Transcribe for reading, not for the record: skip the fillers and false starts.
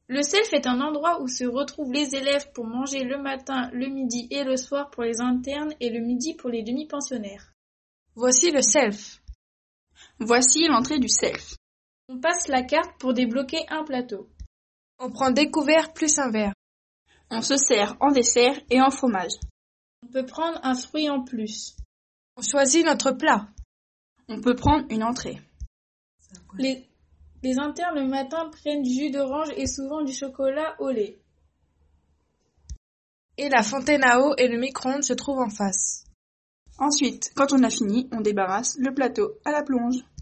Le self est un endroit où se retrouvent les élèves pour manger le matin, le midi et le soir pour les internes et le midi pour les demi-pensionnaires. Voici le self. Voici l'entrée du self. On passe la carte pour débloquer un plateau. On prend découvert plus un verre. On se sert en dessert et en fromage. On peut prendre un fruit en plus. On choisit notre plat. On peut prendre une entrée. Les internes le matin prennent du jus d'orange et souvent du chocolat au lait. Et la fontaine à eau et le micro-ondes se trouvent en face. Ensuite, quand on a fini, on débarrasse le plateau à la plonge.